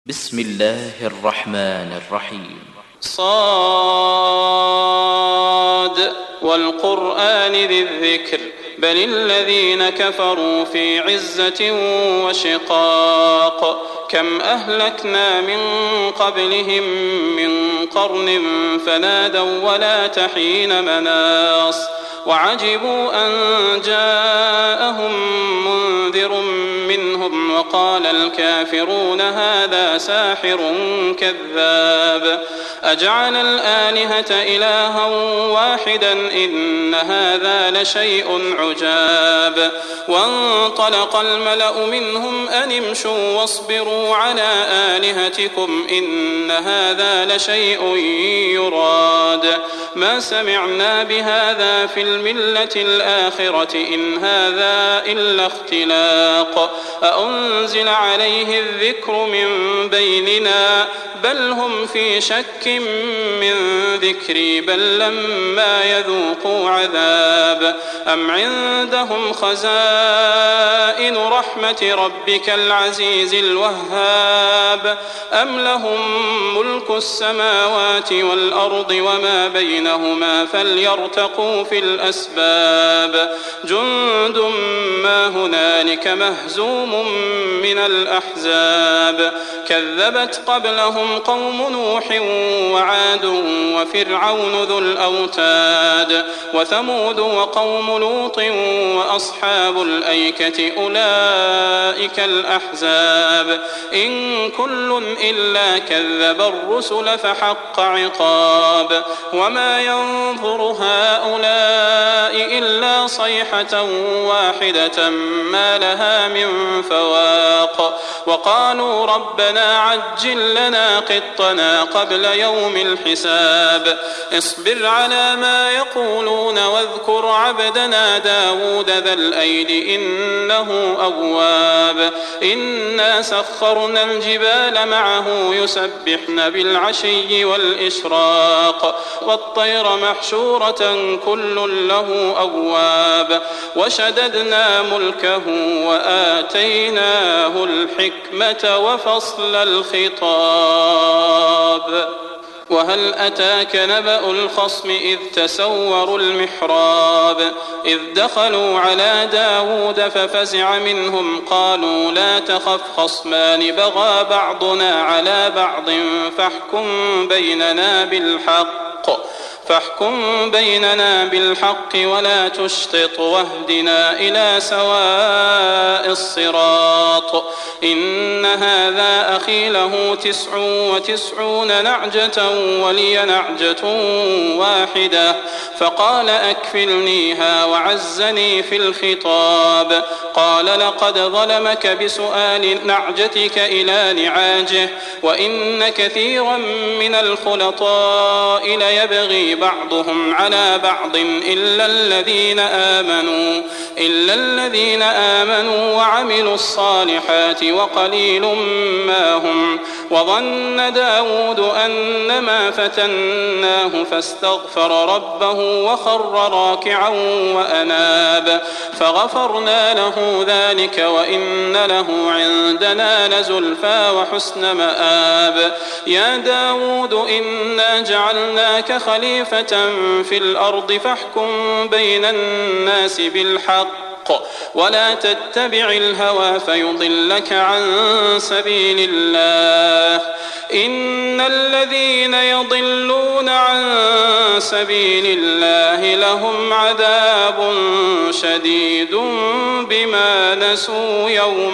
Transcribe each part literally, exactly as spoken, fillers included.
بسم الله الرحمن الرحيم. صاد والقرآن ذي الذكر بل الذين كفروا في عزة وشقاق كم أهلكنا من قبلهم من قرن فنادوا ولا تحين مناص وعجبوا أن جاءهم منذر منهم وقال الكافرون هذا ساحر كذاب أجعل الآلهة إلها واحدا إن هذا لشيء عجاب وانطلق الملأ منهم أن امشوا واصبروا على آلهتكم إن هذا لشيء يراد ما سمعنا بهذا في الملة الآخرة إن هذا إلا اختلاق أأنزل عليه الذكر من بيننا بل هم في شك من ذكري بل لما يذوقوا عذاب أم عندهم خزائن رحمة ربك العزيز الوهاب أم لهم ملك السماوات والأرض وما بينهما فليرتقوا في الأسباب جند ما هنالك مهزوم من الأحزاب كذبت قبلهم قوم نوح وعاد وفرعون ذو الأوتاد وثمود وقوم لوط وأصحاب الأيكة أولئك الأحزاب إن كل إلا كذب الرسل فحق عقاب وما ينظر هؤلاء إلا صيحة واحدة ما لها من فواق وقالوا ربنا عجل لنا قطنا قبل يوم الحساب اصبر على ما يقولون واذكر عبدنا داود ذا الأيد إنه أواب إنا سخرنا الجبال معه يسبحن بالعشي والإشراق والطير محشورة كل له أواب وشددنا ملكه وآتيناه الحكمة وفصل الخطاب وهل أتاك نبأ الخصم إذ تسوروا المحراب إذ دخلوا على داود ففزع منهم قالوا لا تخف خصمان بغى بعضنا على بعض فاحكم بيننا بالحق فاحكم بيننا بالحق ولا تشطط واهدنا إلى سواء الصراط إن هذا أخي له تسع وتسعون نعجة ولي نعجة واحدة فقال أكفلنيها وعزني في الخطاب قال لقد ظلمك بسؤال نعجتك إلى نعاجه وإن كثيرا من الخلطاء ليبغي بعضهم على بعض إلا الذين آمنوا إلا الذين آمنوا وعملوا الصالحات وقليل ما هم وظن داود أنما فتناه فاستغفر ربه وخر راكعا وأناب فغفرنا له ذلك وإن له عندنا لزلفى وحسن مآب يا داود إنا جعلناك خليفة في الأرض فاحكم بين الناس بالحق ولا تتبع الهوى فيضلك عن سبيل الله إن الذين يضلون عن سبيل الله لهم عذاب شديد بما نسوا يوم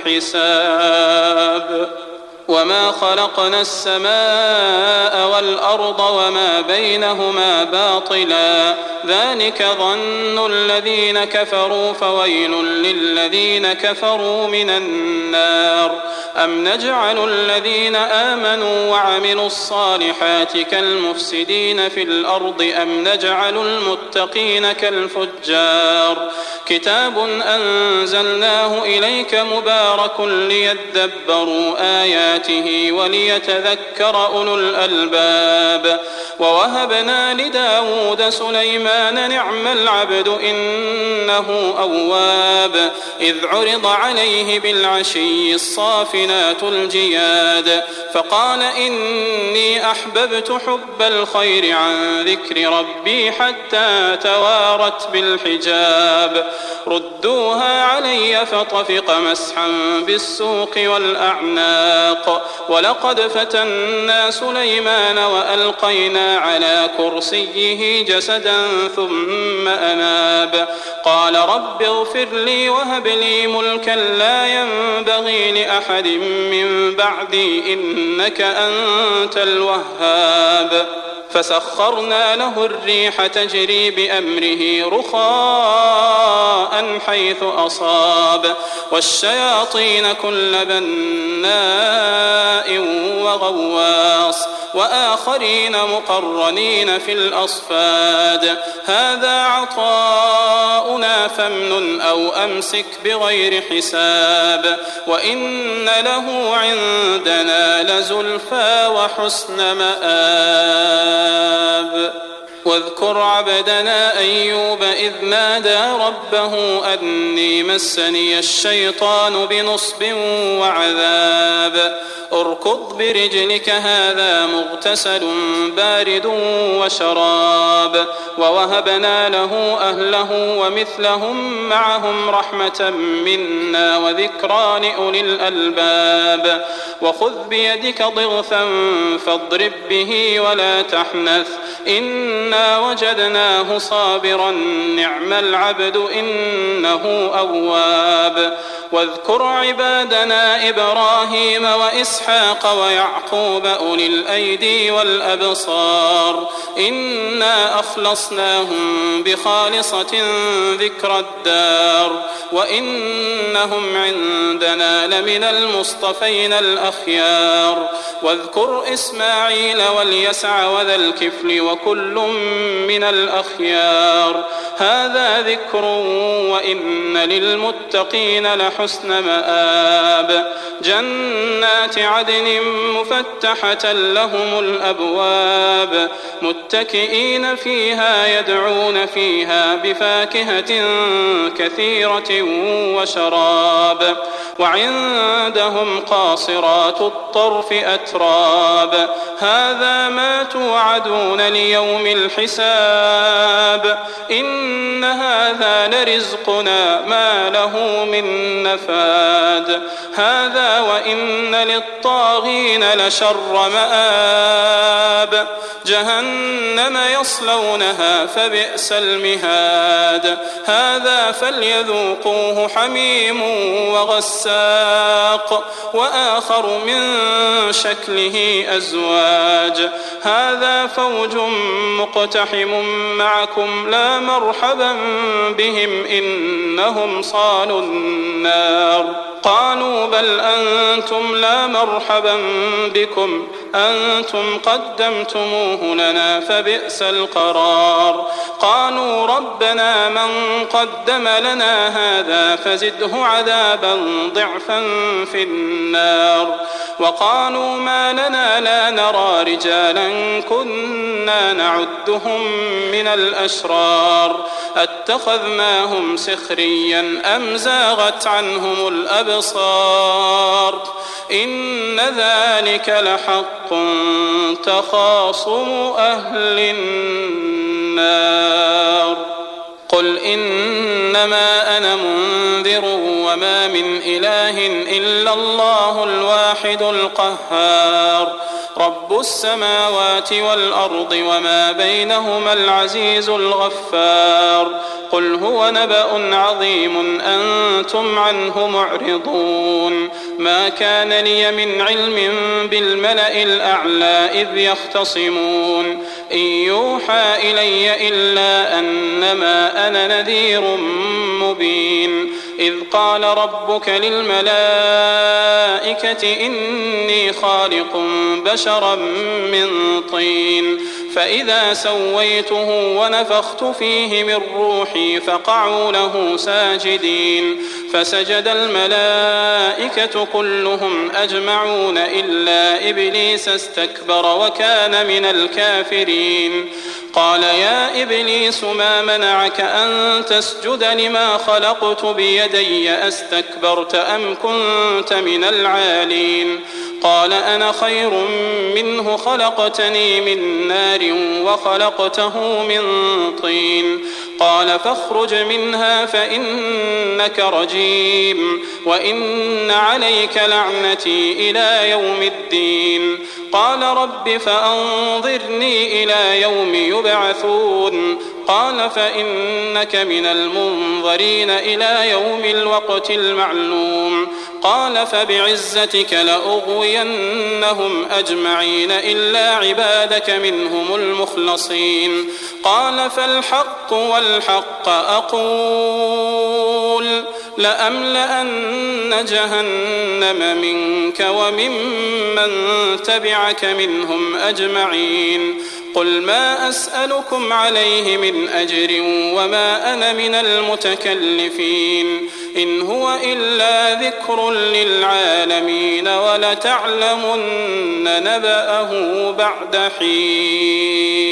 الحساب وما خلقنا السماء والأرض وما بينهما باطلا ذلك ظن الذين كفروا فويل للذين كفروا من النار أم نجعل الذين آمنوا وعملوا الصالحات كالمفسدين في الأرض أم نجعل المتقين كالفجار كتاب أنزلناه إليك مبارك ليدبروا آياته وليتذكر أولو الألباب ووهبنا لداود سليمان سليمان نعم العبد إنه أواب إذ عرض عليه بالعشي الصافنات الجياد فقال إني أحببت حب الخير عن ذكر ربي حتى توارت بالحجاب ردوها علي فطفق مسحا بالسوق والأعناق ولقد فتنا سليمان وألقينا على كرسيه جسدا ثم أناب قال رب اغفر لي وهب لي ملكا لا ينبغي لأحد من بعدي إنك أنت الوهاب فسخرنا له الريح تجري بأمره رخاء حيث أصاب والشياطين كل بناء وغواص وآخرين مقرنين في الأصفاد هذا عطاؤنا فامنن أو أمسك بغير حساب وإن له عندنا لزلفى وحسن مآب واذكر عبدنا أيوب إذ نادى ربه أني مسني الشيطان بنصب وعذاب اركض برجلك هذا مغتسل بارد وشراب ووهبنا له أهله ومثلهم معهم رحمة منا وذكرى لأولي الألباب وخذ بيدك ضغثا فاضرب به ولا تحنث إنا وجدناه صابرا نعم العبد إنه أواب واذكر عبادنا إبراهيم وإسحاق ويعقوب أولي الأيدي والأبصار إنا أخلصناهم بخالصة ذكر الدار وإنهم عندنا لمن المصطفين الأخيار واذكر إسماعيل واليسع وذا الكفل وكل من الأخيار هذا ذكر وإن للمتقين لحسن مآب جنات عدن مفتحة لهم الأبواب متكئين فيها يدعون فيها بفاكهة كثيرة وشراب وعندهم قاصرات الطرف أتراب هذا ما توعدون ليوم الحساب إن هذا لرزقنا ما له من نفاد هذا وإن للطاغين لشر مآب جهنم يصلونها فبئس المهاد هذا فليذوقوه حميم وغساق وآخر من شكله أزواج هذا فوج مقتحم معكم لا مرحبا بهم إنهم صالوا النار قالوا بل أنتم لا مرحبا بكم أنتم قدمتموه لنا فبئس القرار قالوا ربنا من قدم لنا هذا فزده عذابا ضعفا في النار وقالوا ما لنا لا نرى رجالا كنا نعدهم من الأشرار أتخذناهم سخريا أم زاغت عنهم الأبصار إن ذلك لحق تخاصم أهل النار قل إنما أنا منذر وما من إله إلا الله الواحد القهار رب السماوات والأرض وما بينهما العزيز الغفار قل هو نبأ عظيم أنتم عنه معرضون ما كان لي من علم بالملأ الأعلى إذ يختصمون إن يوحى إلي إلا أنما أنا نذير مبين إذ قال ربك للملائكة إني خالق بشرا من طين فإذا سويته ونفخت فيه من روحي فقعوا له ساجدين فسجد الملائكة كلهم أجمعون إلا إبليس استكبر وكان من الكافرين. قال يا إبليس ما منعك أن تسجد لما خلقت بيدي أستكبرت أم كنت من العالين؟ قال أنا خير منه خلقتني من نار وخلقته من طين. قال فاخرج منها فإنك رجيم وإن عليك لعنتي إلى يوم الدين. قال رب فأنظرني إلى يوم يبعثون. قال فإنك من المنظرين إلى يوم الوقت المعلوم. قال فبعزتك لأغوينهم أجمعين إلا عبادك منهم المخلصين. قال فالحق والحق أقول لأملأن جهنم منك وممن تبعك منهم أجمعين. قل ما أسألكم عليه من أجر وما أنا من المتكلفين إن هو إلا ذكر للعالمين ولتعلمن نبأه بعد حين.